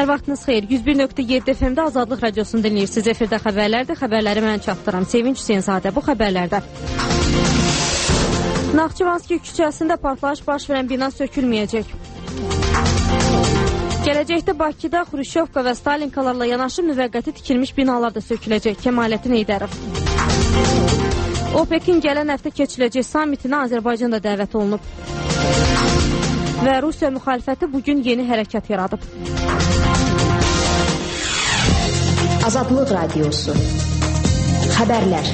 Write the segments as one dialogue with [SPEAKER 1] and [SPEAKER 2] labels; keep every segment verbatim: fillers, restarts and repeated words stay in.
[SPEAKER 1] vaxtınız xeyir. yüz bir nöqtə yeddi F M-də Azadlıq Radiosunu dinləyirsiniz. Efirdə xəbərlərdir. Xəbərləri mən çatdıram. Sevinç Hüseynzadə bu xəbərlərdə. Naxçıvanski küçəsində partlayış baş verən bina sökülməyəcək. Gələcəkdə Bakıda Xruşovka və Stalinkalarla yanaşı müvəqqəti tikilmiş binalar da söküləcək. Kemalettin Heydərov. OPEC-in gələn həftə keçiləcək sammitinə Azərbaycan da dəvət olunub. Və Rusiya müxalifəti bugün yeni hərəkat yaradıb.
[SPEAKER 2] Azadlıq Radiosu. Xəbərlər.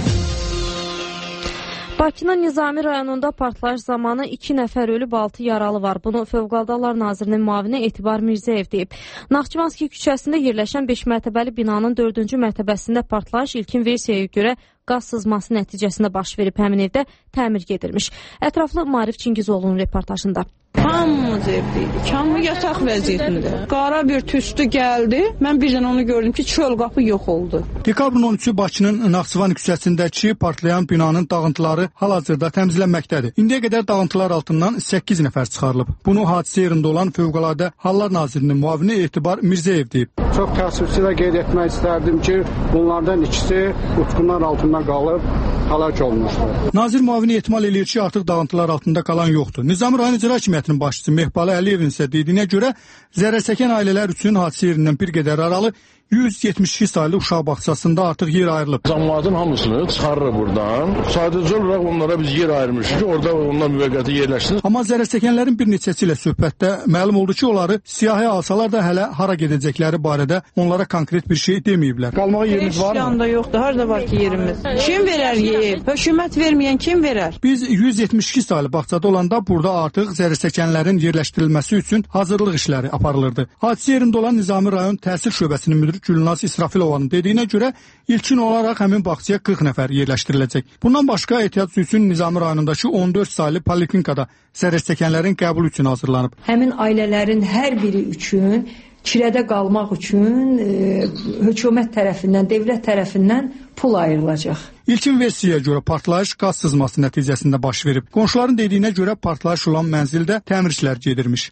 [SPEAKER 1] Bakının Nizami rayonunda partlayış zamanı iki nəfər ölüb, altı yaralı var. Bunu Fövqəladə Hallar Nazirinin müavini Etibar Mirzəyev deyib. Naxçıvanski küçəsində yerləşən beş mərtəbəli binanın dördüncü mərtəbəsində partlayış ilkin versiyaya görə qaz sızması nəticəsində baş verib. Həmin evdə təmir gedilmiş. Ətraflı Marif Çingizoğlu'nun reportajında.
[SPEAKER 3] Hamımız evdeydik. Hamı yataq vəziyyətində. Qara bir tüstü gəldi. Mən birdən onu gördüm ki, çöl qapı yox oldu.
[SPEAKER 4] Dekabrın on üçü Bakının Naxçıvan küçəsindəki partlayan binanın dağıntıları hal-hazırda təmizlənməkdədir. İndiyə qədər dağıntılar altından səkkiz nəfər çıxarılıb. Bunu hadisə yerində olan Fövqəladə Hallar Nazirinin müavini Etibar Mirzəyev deyib.
[SPEAKER 5] Çox təəssüflə qeyd etmək istərdim ki, bunlardan ikisi uçqunlar altında qalıb həlak olmuşdur.
[SPEAKER 4] Nazir müavini ehtimal eləyir ki, artıq dağıntılar altında qalan yoxdur. Nizami rayon icra hakimiyyətinin başçısı Mehbalı Əliyevin isə dediyinə görə zərərçəkən ailələr üçün hadisə yerindən bir qədər aralı yüz yetmiş iki saylı uşaq bağçasında artıq yer ayrılıb.
[SPEAKER 6] Cəmiyyətin hamısını çıxarır buradan. Sadəcə olaraq onlara biz yer ayırmışıq ki, orada onlar müvəqqəti yerləşsin.
[SPEAKER 4] Amma zərərçəkənlərin bir neçəsi ilə söhbətdə məlum oldu ki, onları siyahıya alsalar da hələ hara gedəcəkləri barədə onlara konkret bir şey deməyiblər. Qalmağa yeriniz var mı?
[SPEAKER 3] Heç yanda yoxdur. Harada var ki yerimiz? Kim verər yer? Hökumət verməyən kim verər?
[SPEAKER 4] Biz yüz yetmiş iki saylı bağçada olanda burada artıq zərərçəkənlərin yerləşdirilməsi üçün hazırlıq işləri aparılırdı. Hadisə yerində olan Nizami rayon təhsil şöbəsinin müdiri Gülnaz İsrafilovanın dediyinə görə ilkin olaraq həmin bağçaya qırx nəfər yerləşdiriləcək. Bundan başqa ehtiyat üçün Nizami rayonundakı on dörd saylı poliklinikada zərərçəkənlərin qəbulu üçün hazırlanıb.
[SPEAKER 7] Həmin ailələrin hər biri üçün kirədə qalmaq üçün e, hökumət tərəfindən, dövlət tərəfindən pul ayrılacaq.
[SPEAKER 4] İlkin versiyaya görə partlayış qaz sızması nəticəsində baş verib. Qonşuların dediyinə görə partlayış olan mənzildə təmir işləri gedirmiş.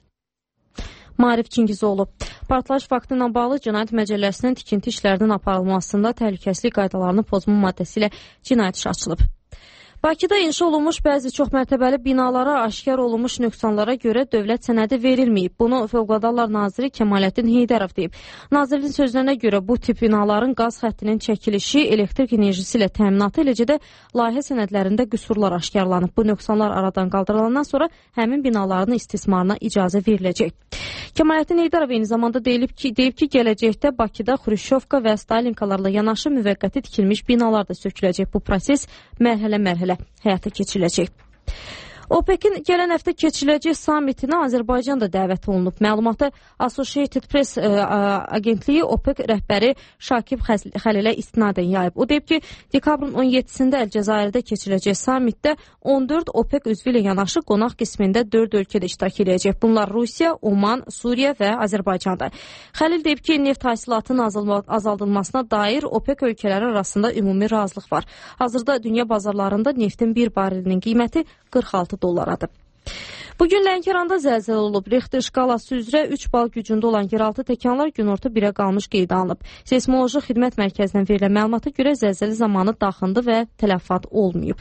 [SPEAKER 1] Marif Çingizoğlu. Partlayış faktı ilə bağlı Cinayət Məcəlləsinin tikinti işlərinin aparılmasında təhlükəsizlik qaydalarını pozma maddəsi ilə cinayət işi açılıb. Bakıda inşa olunmuş bəzi çoxmərtəbəli binalara aşkar olunmuş nöqsanlara görə dövlət sənədi verilməyib. Bunu Fövqəladə Hallar Naziri Kemalettin Heydərov deyib. Nazirin sözlərinə görə bu tip binaların qaz xəttinin çəkilişi, elektrik enerjisi ilə təminatı, eləcə də layihə sənədlərində qüsurlar aşkarlanıb. Bu nöqsanlar aradan qaldırılandan sonra həmin binaların istismarına icazə veriləcək. Kemalettin Heydərov eyni zamanda deyib ki, deyib ki, gələcəkdə Bakıda Xruşovka və Stalinkalarla yanaşı müvəqqəti tikilmiş binalar da söküləcək. Bu proses mərhələ-mərhələ həyata keçiriləcək. OPEC-in gələn həftə keçiriləcək sammitinə Azərbaycan da dəvət olunub. Məlumatı Associated Press ə, ə, agentliyi OPEC rəhbəri Şakib Xəlilə istinadən yayıb. O deyib ki, dekabrın on yeddisində Əlcəzairdə keçiriləcək sammitdə on dörd OPEC üzvü ilə yanaşı qonaq qismində dörd ölkədə iştirak edəcək. Bunlar Rusiya, Oman, Suriya və Azərbaycandır. Xəlil deyib ki, neft hasilatının azaldılmasına dair OPEC ölkələri arasında ümumi razılıq var. Hazırda dünya bazarlarında neftin bir barilinin qiyməti qırx altı dollaradır. Bugün Lənkəranda zəlzələ olub. Richter şkalası üzrə üç bal gücündə olan yeraltı təkanlar günorta birə qalmış qeydə alınıb. Seysmoloji xidmət mərkəzindən verilən məlumata görə zəlzələ zamanı dağındı və tələfat olmayıb.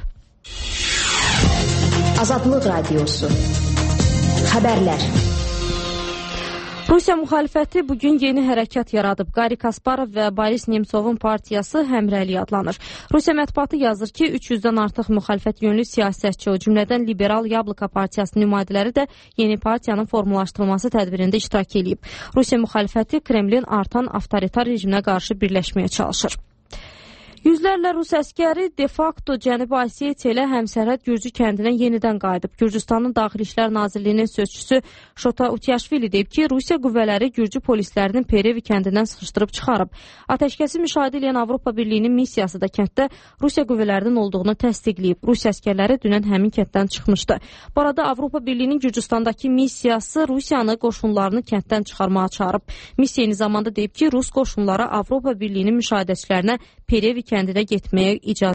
[SPEAKER 2] Azadlıq Radiosu. Xəbərlər.
[SPEAKER 1] Rusiya müxalifəti bugün yeni hərəkat yaradıb. Qari Kasparov və Boris Nemtsovun partiyası həmrəylik adlanır. Rusiya mətbuatı yazır ki, üç yüzdən artıq müxalifət yönlü siyasətçi, o cümlədən Liberal Yabloko partiyasının nümayəndələri də yeni partiyanın formalaşdırılması tədbirində iştirak edib. Rusiya müxalifəti Kremlin artan avtoritar rejiminə qarşı birləşməyə çalışır. Yüzlərlə Rus əskəri de facto Cənubi Osetiya ilə həmsərhəd Gürcü kəndinə yenidən qayıdıb. Gürcüstanın Daxili İşlər Nazirliyinin sözçüsü Şota Utyaşvili deyib ki, Rusiya qüvvələri Gürcü polislərinin Perevi kəndindən sıxışdırıb çıxarıb. Atəşkəsi müşahidə edən Avropa Birliyinin missiyası da kənddə Rusiya qüvvələrinin olduğunu təsdiqləyib. Rusiya əskərləri dünən həmin kənddən çıxmışdı. Bu arada Avropa Birliyinin Gürcüstandakı missiyası Rusiyanı qoşunlarını kənddən çıxarmağa çağırıb. Missiya eyni zamanda deyib ki, Rus qoşunları Avropa Birliyinin müşahidəçilərinə Perevi kəndinə getməyə icazə